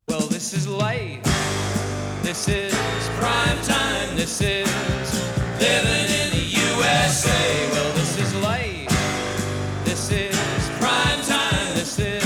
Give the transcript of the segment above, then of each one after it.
Well, this is life. This is prime time. This is living in the USA. Well, this is life. This is prime time. This is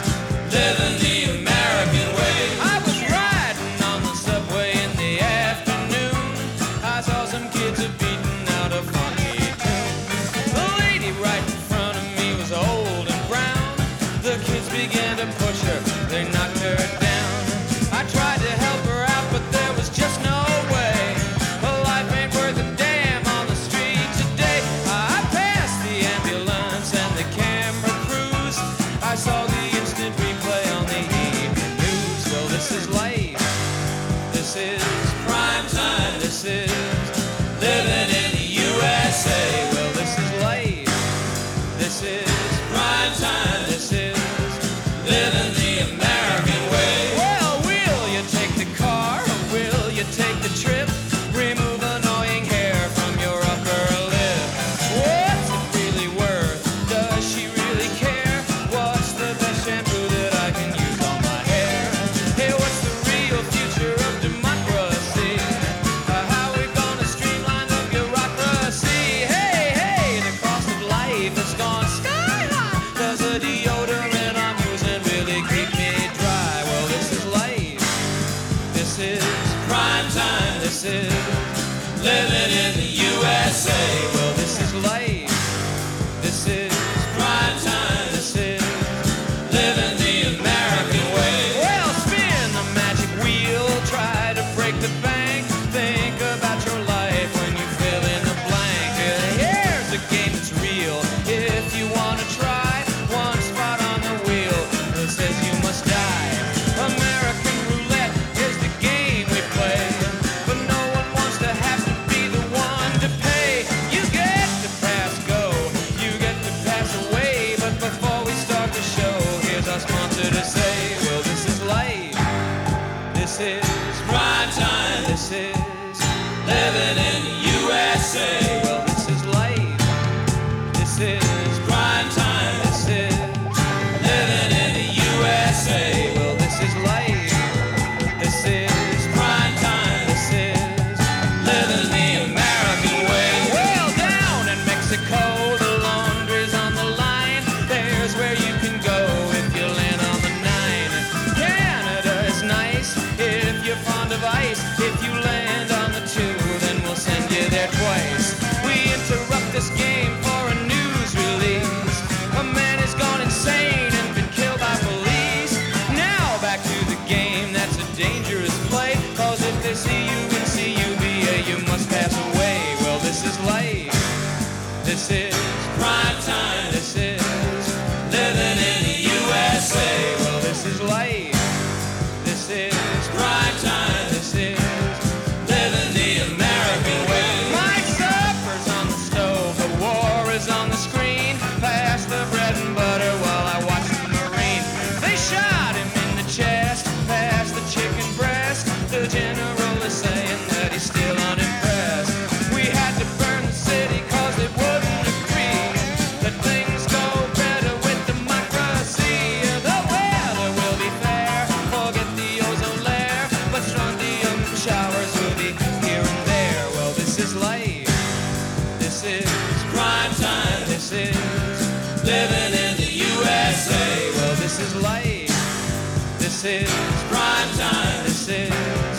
living the American way. I was riding on the subway in the afternoon. I saw some kids beating out a funky tune. The lady right in front of me was old and brown. The kids began to push her. They knocked her down. I tried to help her out, but there was just no way. Her life ain't worth a damn on the street today. I passed the ambulance and the camera crews. I saw the instant replay on the evening news. Well, this is life. This is prime time. This is living in the USA. Well, this is life. This is prime time. This is living the American way. Well, will you take the car or will you take the trip? Remove annoying hair from your upper lip. What's it really worth? Does she really care? What's the best shampoo that I can use on my hair? Hey, what's the real future of democracy? How we gonna streamline the bureaucracy? Hey, hey, the cost of life has gone sky high. Does a deodorant I'm using really keep me dry? Well, this is life. This is prime time. This is living in the USA. Well, this is life. This is prime time. This is living the American way. Well, spin the magic wheel. Try to break the bank. Think about your life when you fill in the blank. Here's a game that's real. If you want to try, one spot on the wheel that says you must die. American roulette is the game we play, but no one wants to have to be the one to pay. You get to pass go, you get to pass away, but before we start the show, here's our sponsor to say, well, this is life. This is prime time. This is living in the USA. Well, this is life. This is prime time. This is living in the USA. Well, this is life. This is prime time. This is living the American way. Well, down in Mexico, the laundry's on the line. There's where you can go if you land on the 9. Canada is nice if you're fond of ice. If you land on the 2, then we'll send you there twice. We interrupt this game for a news release. A man has gone insane and been killed by police. Now back to the game, that's a dangerous play. Cause if they see you in CUBA, you must pass away. Well, this is life. This is prime time. This is living in the USA. Well, this is life. This is prime time. This is living the American way. My supper's on the stove, the war is on the screen. Pass the bread and butter while I watch the Marine. They shot him in the chest, pass the chicken breast. The general is saying that he's still unimpressed. We had to burn the city cause they wouldn't agree that things go better with democracy. The weather will be fair, forget the ozone layer, but strontium showers will be here and there. Well, this is life. This is prime time. This is living in the USA. Well, this is life. This is prime time. This is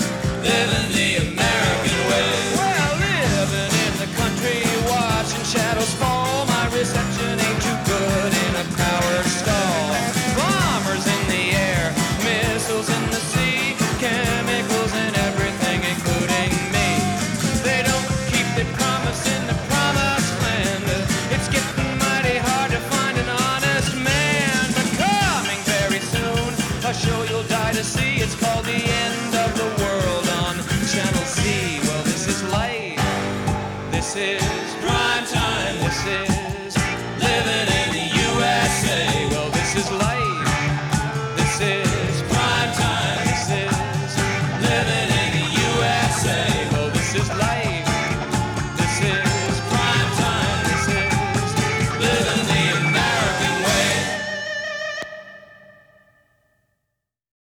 living the American way. Well, living in the country, watching shadows fall. My reception ain't too good in a powered stall. Bombers in the air, missiles in the sea, chemicals in everything, including me. They don't keep their promise in the promised land. It's getting mighty hard to find an honest man. But coming very soon, a show you'll die to see. It's called The End